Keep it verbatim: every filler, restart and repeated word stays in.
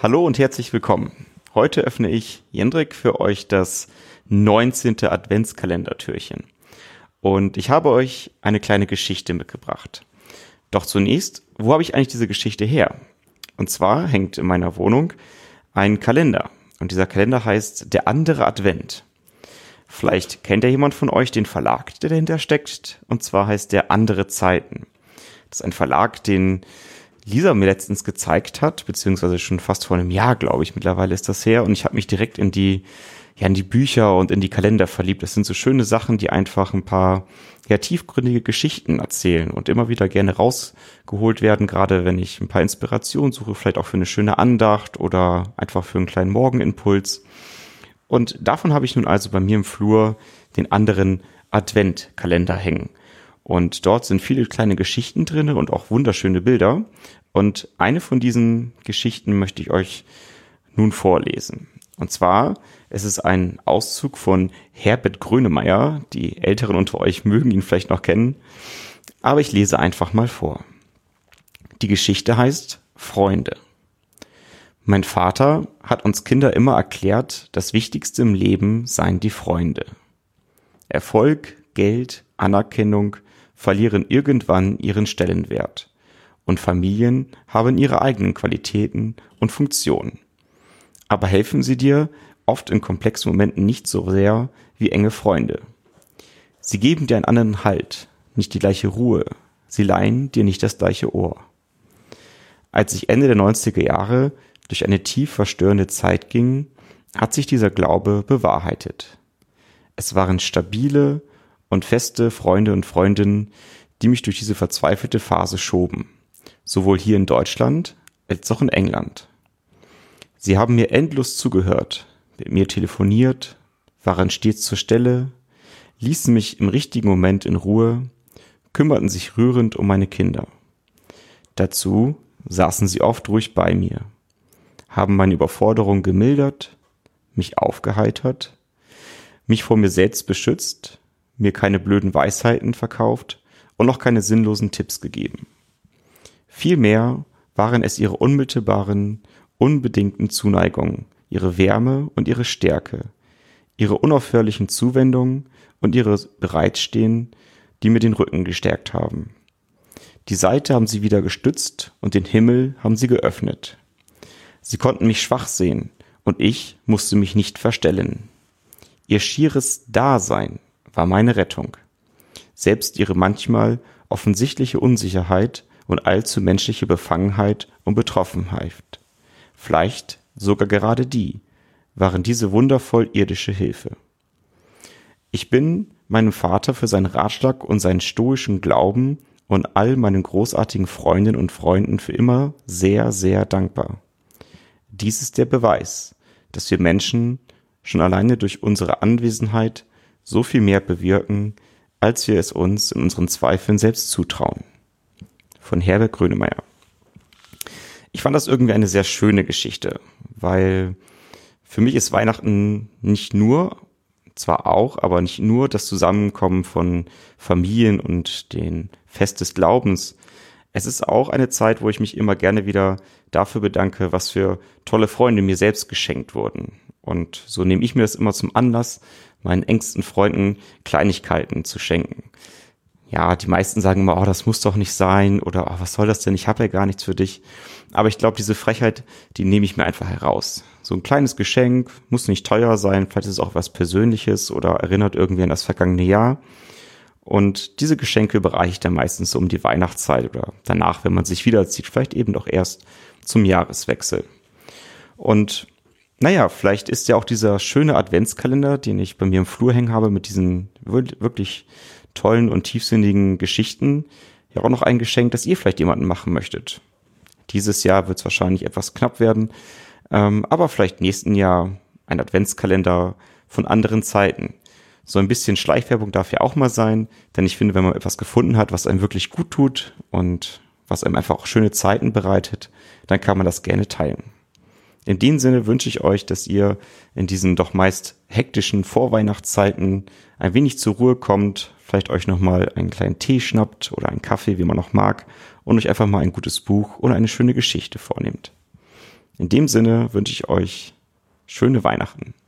Hallo und herzlich willkommen. Heute öffne ich, Jendrik, für euch das neunzehnte Adventskalendertürchen. Und ich habe euch eine kleine Geschichte mitgebracht. Doch zunächst, wo habe ich eigentlich diese Geschichte her? Und zwar hängt in meiner Wohnung ein Kalender. Und dieser Kalender heißt Der andere Advent. Vielleicht kennt ja jemand von euch den Verlag, der dahinter steckt. Und zwar heißt der Andere Zeiten. Das ist ein Verlag, den Lisa mir letztens gezeigt hat, beziehungsweise schon fast vor einem Jahr, glaube ich, mittlerweile ist das her. Und ich habe mich direkt in die, ja, in die Bücher und in die Kalender verliebt. Das sind so schöne Sachen, die einfach ein paar, ja, tiefgründige Geschichten erzählen und immer wieder gerne rausgeholt werden, gerade wenn ich ein paar Inspirationen suche, vielleicht auch für eine schöne Andacht oder einfach für einen kleinen Morgenimpuls. Und davon habe ich nun also bei mir im Flur den anderen Adventkalender hängen. Und dort sind viele kleine Geschichten drin und auch wunderschöne Bilder. Und eine von diesen Geschichten möchte ich euch nun vorlesen. Und zwar, es ist ein Auszug von Herbert Grönemeyer. Die Älteren unter euch mögen ihn vielleicht noch kennen. Aber ich lese einfach mal vor. Die Geschichte heißt Freunde. Mein Vater hat uns Kinder immer erklärt, das Wichtigste im Leben seien die Freunde. Erfolg, Geld, Anerkennung verlieren irgendwann ihren Stellenwert. Und Familien haben ihre eigenen Qualitäten und Funktionen. Aber helfen sie dir oft in komplexen Momenten nicht so sehr wie enge Freunde. Sie geben dir einen anderen Halt, nicht die gleiche Ruhe. Sie leihen dir nicht das gleiche Ohr. Als ich Ende der neunziger Jahre durch eine tief verstörende Zeit ging, hat sich dieser Glaube bewahrheitet. Es waren stabile und feste Freunde und Freundinnen, die mich durch diese verzweifelte Phase schoben, sowohl hier in Deutschland als auch in England. Sie haben mir endlos zugehört, mit mir telefoniert, waren stets zur Stelle, ließen mich im richtigen Moment in Ruhe, kümmerten sich rührend um meine Kinder. Dazu saßen sie oft ruhig bei mir, haben meine Überforderung gemildert, mich aufgeheitert, mich vor mir selbst beschützt, mir keine blöden Weisheiten verkauft und noch keine sinnlosen Tipps gegeben. Vielmehr waren es ihre unmittelbaren, unbedingten Zuneigungen, ihre Wärme und ihre Stärke, ihre unaufhörlichen Zuwendungen und ihre Bereitstehen, die mir den Rücken gestärkt haben. Die Seite haben sie wieder gestützt und den Himmel haben sie geöffnet. Sie konnten mich schwach sehen und ich musste mich nicht verstellen. Ihr schieres Dasein war meine Rettung. Selbst ihre manchmal offensichtliche Unsicherheit und allzu menschliche Befangenheit und Betroffenheit, vielleicht sogar gerade die, waren diese wundervoll irdische Hilfe. Ich bin meinem Vater für seinen Ratschlag und seinen stoischen Glauben und all meinen großartigen Freundinnen und Freunden für immer sehr, sehr dankbar. Dies ist der Beweis, dass wir Menschen schon alleine durch unsere Anwesenheit so viel mehr bewirken, als wir es uns in unseren Zweifeln selbst zutrauen. Von Herbert Grönemeyer. Ich fand das irgendwie eine sehr schöne Geschichte, weil für mich ist Weihnachten nicht nur, zwar auch, aber nicht nur das Zusammenkommen von Familien und den Fest des Glaubens. Es ist auch eine Zeit, wo ich mich immer gerne wieder dafür bedanke, was für tolle Freunde mir selbst geschenkt wurden. Und so nehme ich mir das immer zum Anlass, meinen engsten Freunden Kleinigkeiten zu schenken. Ja, die meisten sagen immer, oh, das muss doch nicht sein oder oh, was soll das denn, ich habe ja gar nichts für dich. Aber ich glaube, diese Frechheit, die nehme ich mir einfach heraus. So ein kleines Geschenk, muss nicht teuer sein, vielleicht ist es auch was Persönliches oder erinnert irgendwie an das vergangene Jahr. Und diese Geschenke bereiche ich dann meistens so um die Weihnachtszeit oder danach, wenn man sich wiedersieht, vielleicht eben doch erst zum Jahreswechsel. Und naja, vielleicht ist ja auch dieser schöne Adventskalender, den ich bei mir im Flur hängen habe, mit diesen wirklich tollen und tiefsinnigen Geschichten, ja auch noch ein Geschenk, das ihr vielleicht jemanden machen möchtet. Dieses Jahr wird es wahrscheinlich etwas knapp werden, ähm, aber vielleicht nächsten Jahr ein Adventskalender von anderen Zeiten. So ein bisschen Schleichwerbung darf ja auch mal sein, denn ich finde, wenn man etwas gefunden hat, was einem wirklich gut tut und was einem einfach auch schöne Zeiten bereitet, dann kann man das gerne teilen. In dem Sinne wünsche ich euch, dass ihr in diesen doch meist hektischen Vorweihnachtszeiten ein wenig zur Ruhe kommt, vielleicht euch nochmal einen kleinen Tee schnappt oder einen Kaffee, wie man noch mag, und euch einfach mal ein gutes Buch oder eine schöne Geschichte vornehmt. In dem Sinne wünsche ich euch schöne Weihnachten.